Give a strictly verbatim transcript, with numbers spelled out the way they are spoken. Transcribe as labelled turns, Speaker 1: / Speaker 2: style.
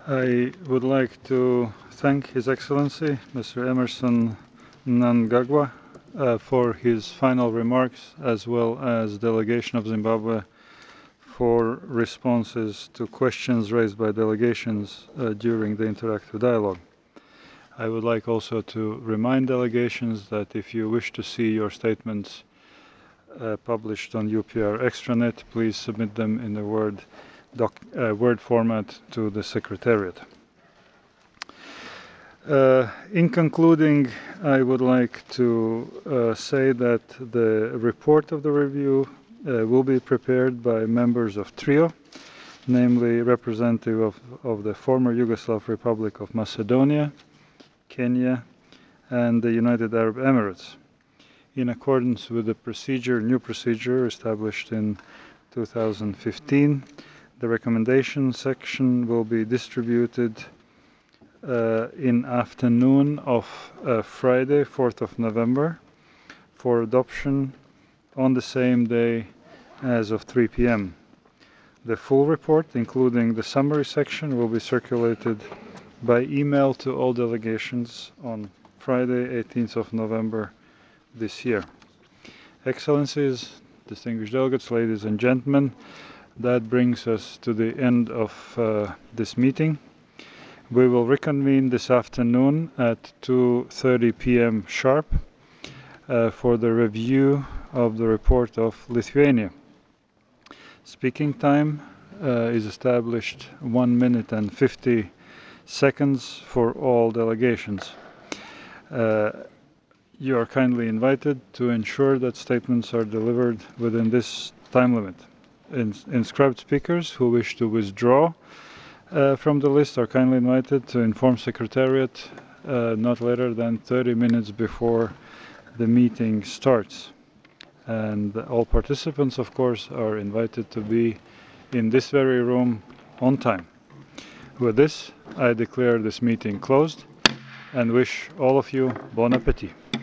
Speaker 1: I would like to thank His Excellency, Mister Emerson Mnangagwa, uh, for his final remarks, as well as delegation of Zimbabwe for responses to questions raised by delegations uh, during the interactive dialogue. I would like also to remind delegations that if you wish to see your statements uh, published on U P R extranet, please submit them in the Word, doc, uh, Word format to the Secretariat. Uh, in concluding, I would like to uh, say that the report of the review uh, will be prepared by members of TRIO, namely representative of, of the former Yugoslav Republic of Macedonia, Kenya, and the United Arab Emirates, in accordance with the procedure, new procedure established in two thousand fifteen. The recommendation section will be distributed uh, in afternoon of uh, Friday, fourth of November, for adoption on the same day as of three p m The full report, including the summary section, will be circulated by email to all delegations on Friday, eighteenth of November this year. Excellencies, distinguished delegates, ladies and gentlemen, that brings us to the end of uh, this meeting. We will reconvene this afternoon at two thirty p m sharp uh, for the review of the report of Lithuania. Speaking time uh, is established one minute and fifty seconds for all delegations. Uh, you are kindly invited to ensure that statements are delivered within this time limit. Ins inscribed speakers who wish to withdraw uh, from the list are kindly invited to inform Secretariat uh, not later than thirty minutes before the meeting starts. And all participants, of course, are invited to be in this very room on time. With this, I declare this meeting closed and wish all of you bon appétit.